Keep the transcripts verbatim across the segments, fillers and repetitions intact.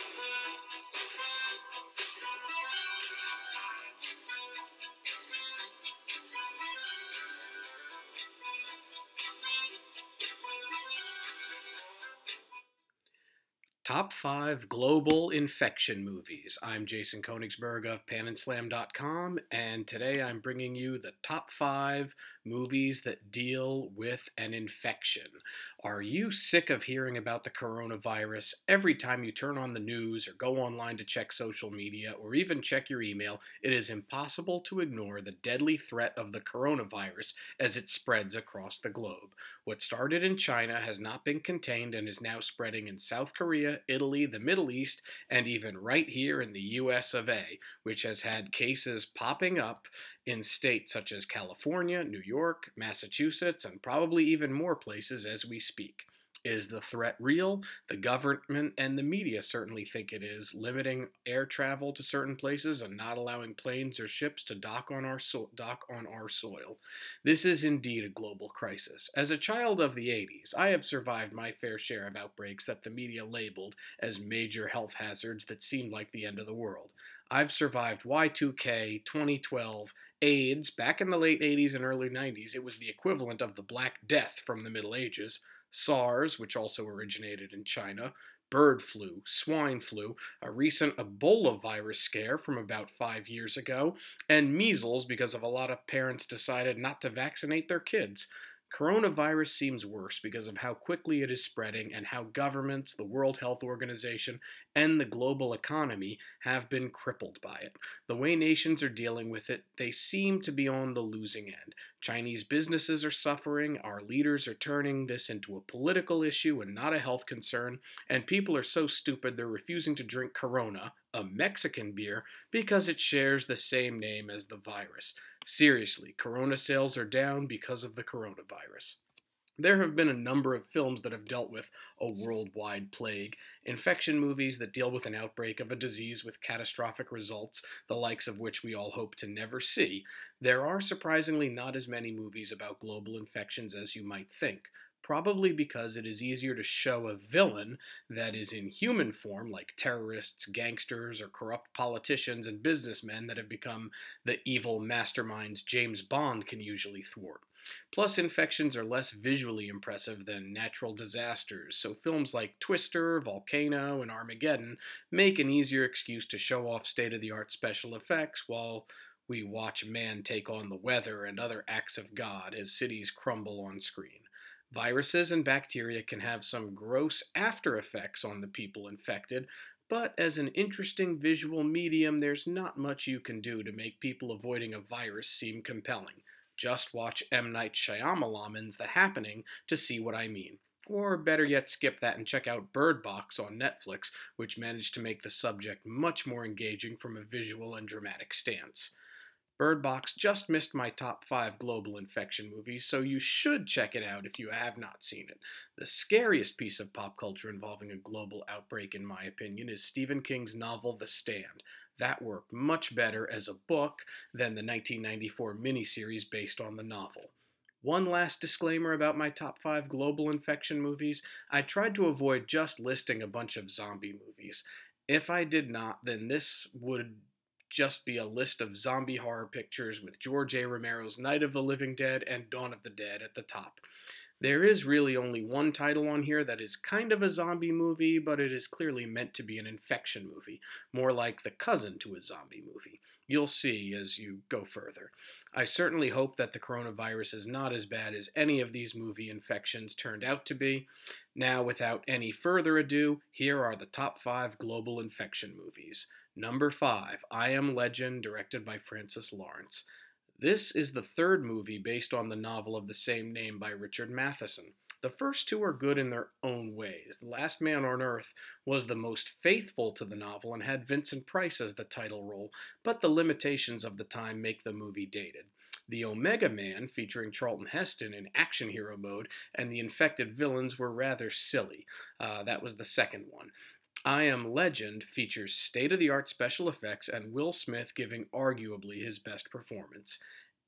Top five global infection movies. I'm Jason Konigsberg of pan and slam dot com, and today I'm bringing you the top five movies that deal with an infection. Are you sick of hearing about the coronavirus every time you turn on the news or go online to check social media or even check your email? It is impossible to ignore the deadly threat of the coronavirus as it spreads across the globe. What started in China has not been contained and is now spreading in South Korea, Italy, the Middle East, and even right here in the U S of A, which has had cases popping up in states such as California, New York, Massachusetts, and probably even more places as we speak. Is the threat real? The government and the media certainly think it is, limiting air travel to certain places and not allowing planes or ships to dock on our so- dock on our soil. This is indeed a global crisis. As a child of the eighties, I have survived my fair share of outbreaks that the media labeled as major health hazards that seemed like the end of the world. I've survived Y two K, twenty twelve, AIDS. Back in the late eighties and early nineties, it was the equivalent of the Black Death from the Middle Ages. SARS, which also originated in China, bird flu, swine flu, a recent Ebola virus scare from about five years ago, and measles because of a lot of parents decided not to vaccinate their kids. Coronavirus seems worse because of how quickly it is spreading and how governments, the World Health Organization, and the global economy have been crippled by it. The way nations are dealing with it, they seem to be on the losing end. Chinese businesses are suffering, our leaders are turning this into a political issue and not a health concern, and people are so stupid they're refusing to drink Corona, a Mexican beer, because it shares the same name as the virus. Seriously, Corona sales are down because of the coronavirus. There have been a number of films that have dealt with a worldwide plague, infection movies that deal with an outbreak of a disease with catastrophic results, the likes of which we all hope to never see. There are surprisingly not as many movies about global infections as you might think. Probably because it is easier to show a villain that is in human form, like terrorists, gangsters, or corrupt politicians and businessmen that have become the evil masterminds James Bond can usually thwart. Plus, infections are less visually impressive than natural disasters, so films like Twister, Volcano, and Armageddon make an easier excuse to show off state of the art special effects while we watch man take on the weather and other acts of God as cities crumble on screen. Viruses and bacteria can have some gross after effects on the people infected, but as an interesting visual medium, there's not much you can do to make people avoiding a virus seem compelling. Just watch M. Night Shyamalan's The Happening to see what I mean. Or better yet, skip that and check out Bird Box on Netflix, which managed to make the subject much more engaging from a visual and dramatic stance. Bird Box just missed my top five global infection movies, so you should check it out if you have not seen it. The scariest piece of pop culture involving a global outbreak, in my opinion, is Stephen King's novel The Stand. That worked much better as a book than the nineteen ninety-four miniseries based on the novel. One last disclaimer about my top five global infection movies. I tried to avoid just listing a bunch of zombie movies. If I did not, then this would just be a list of zombie horror pictures with George A. Romero's Night of the Living Dead and Dawn of the Dead at the top. There is really only one title on here that is kind of a zombie movie, but it is clearly meant to be an infection movie, more like the cousin to a zombie movie. You'll see as you go further. I certainly hope that the coronavirus is not as bad as any of these movie infections turned out to be. Now, without any further ado, here are the top five global infection movies. Number five, I Am Legend, directed by Francis Lawrence. This is the third movie based on the novel of the same name by Richard Matheson. The first two are good in their own ways. The Last Man on Earth was the most faithful to the novel and had Vincent Price as the title role, but the limitations of the time make the movie dated. The Omega Man, featuring Charlton Heston in action hero mode, and the infected villains were rather silly. Uh, that was the second one. I Am Legend features state-of-the-art special effects and Will Smith giving arguably his best performance.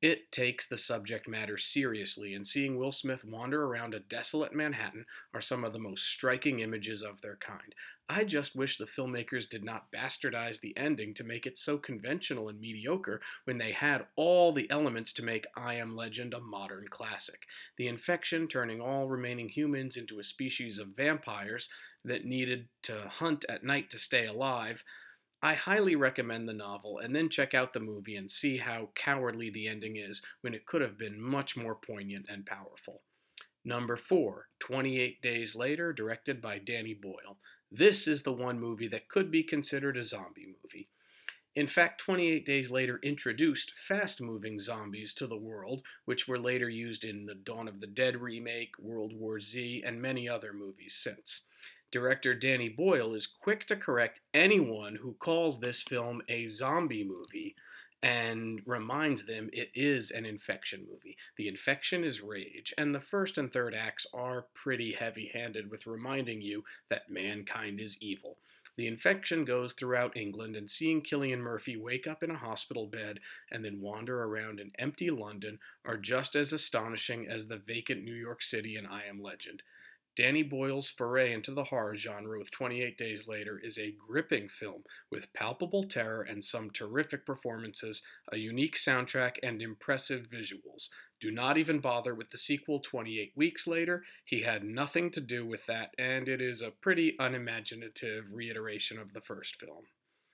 It takes the subject matter seriously, and seeing Will Smith wander around a desolate Manhattan are some of the most striking images of their kind. I just wish the filmmakers did not bastardize the ending to make it so conventional and mediocre when they had all the elements to make I Am Legend a modern classic. The infection turning all remaining humans into a species of vampires that needed to hunt at night to stay alive. I highly recommend the novel and then check out the movie and see how cowardly the ending is when it could have been much more poignant and powerful. Number four, twenty-eight Days Later, directed by Danny Boyle. This is the one movie that could be considered a zombie movie. In fact, twenty-eight Days Later introduced fast moving zombies to the world, which were later used in the Dawn of the Dead remake, World War Z, and many other movies since. Director Danny Boyle is quick to correct anyone who calls this film a zombie movie and reminds them it is an infection movie. The infection is rage, and the first and third acts are pretty heavy handed with reminding you that mankind is evil. The infection goes throughout England, and seeing Cillian Murphy wake up in a hospital bed and then wander around an empty London are just as astonishing as the vacant New York City in I Am Legend. Danny Boyle's foray into the horror genre with twenty-eight Days Later is a gripping film with palpable terror and some terrific performances, a unique soundtrack, and impressive visuals. Do not even bother with the sequel twenty-eight Weeks Later. He had nothing to do with that, and it is a pretty unimaginative reiteration of the first film.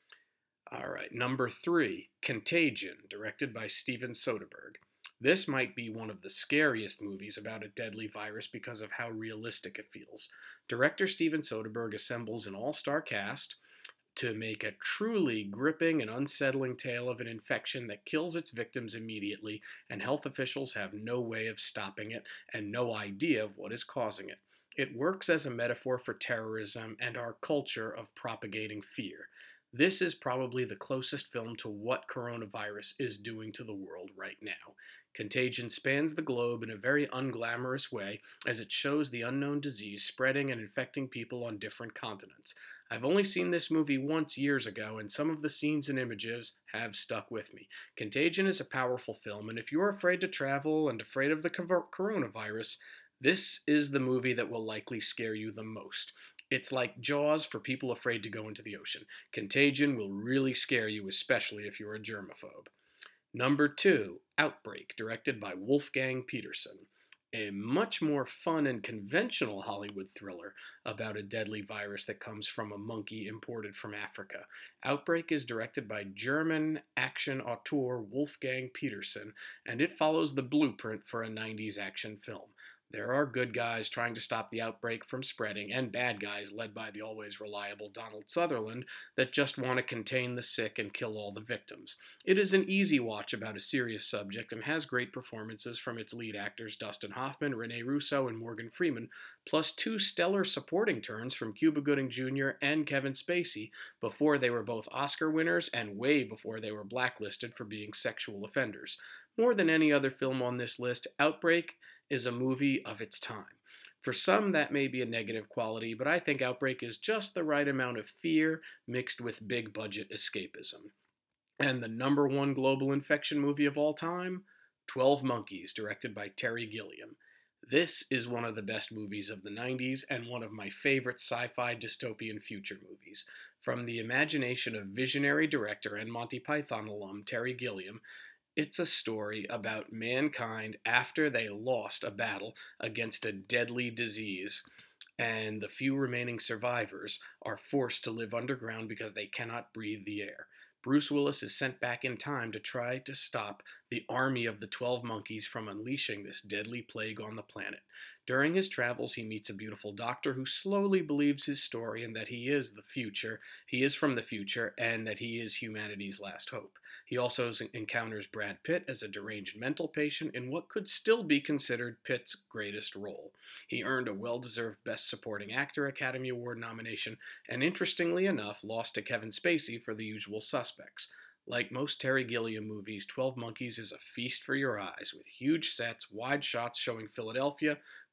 All right, number three, Contagion, directed by Steven Soderbergh. This might be one of the scariest movies about a deadly virus because of how realistic it feels. Director Steven Soderbergh assembles an all star cast to make a truly gripping and unsettling tale of an infection that kills its victims immediately, and health officials have no way of stopping it and no idea of what is causing it. It works as a metaphor for terrorism and our culture of propagating fear. This is probably the closest film to what coronavirus is doing to the world right now. Contagion spans the globe in a very unglamorous way as it shows the unknown disease spreading and infecting people on different continents. I've only seen this movie once years ago, and some of the scenes and images have stuck with me. Contagion is a powerful film, and if you're afraid to travel and afraid of the coronavirus, this is the movie that will likely scare you the most. It's like Jaws for people afraid to go into the ocean. Contagion will really scare you, especially if you're a germaphobe. Number two, Outbreak, directed by Wolfgang Petersen. A much more fun and conventional Hollywood thriller about a deadly virus that comes from a monkey imported from Africa. Outbreak is directed by German action auteur Wolfgang Petersen, and it follows the blueprint for a nineties action film. There are good guys trying to stop the outbreak from spreading, and bad guys led by the always reliable Donald Sutherland that just want to contain the sick and kill all the victims. It is an easy watch about a serious subject and has great performances from its lead actors Dustin Hoffman, Rene Russo, and Morgan Freeman, plus two stellar supporting turns from Cuba Gooding Junior and Kevin Spacey before they were both Oscar winners and way before they were blacklisted for being sexual offenders. More than any other film on this list, Outbreak is a movie of its time. For some, that may be a negative quality, but I think Outbreak is just the right amount of fear mixed with big budget escapism. And the number one global infection movie of all time, twelve Monkeys, directed by Terry Gilliam. This is one of the best movies of the nineties and one of my favorite sci-fi dystopian future movies. From the imagination of visionary director and Monty Python alum Terry Gilliam, it's a story about mankind after they lost a battle against a deadly disease, and the few remaining survivors are forced to live underground because they cannot breathe the air. Bruce Willis is sent back in time to try to stop the army of the twelve Monkeys from unleashing this deadly plague on the planet. During his travels, he meets a beautiful doctor who slowly believes his story and that he is the future, he is from the future, and that he is humanity's last hope. He also encounters Brad Pitt as a deranged mental patient in what could still be considered Pitt's greatest role. He earned a well-deserved Best Supporting Actor Academy Award nomination, and interestingly enough, lost to Kevin Spacey for The Usual Suspects. Like most Terry Gilliam movies, twelve Monkeys is a feast for your eyes, with huge sets, wide shots showing Philadelphia,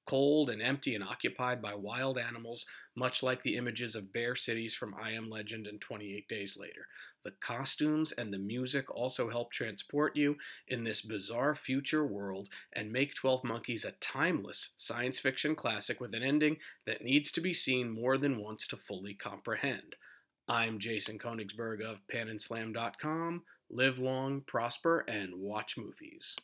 cold and empty and occupied by wild animals, much like the images of bear cities from I Am Legend and twenty-eight Days Later. The costumes and the music also help transport you in this bizarre future world and make twelve Monkeys a timeless science fiction classic with an ending that needs to be seen more than once to fully comprehend. I'm Jason Konigsberg of pan and slam dot com. Live long, prosper, and watch movies.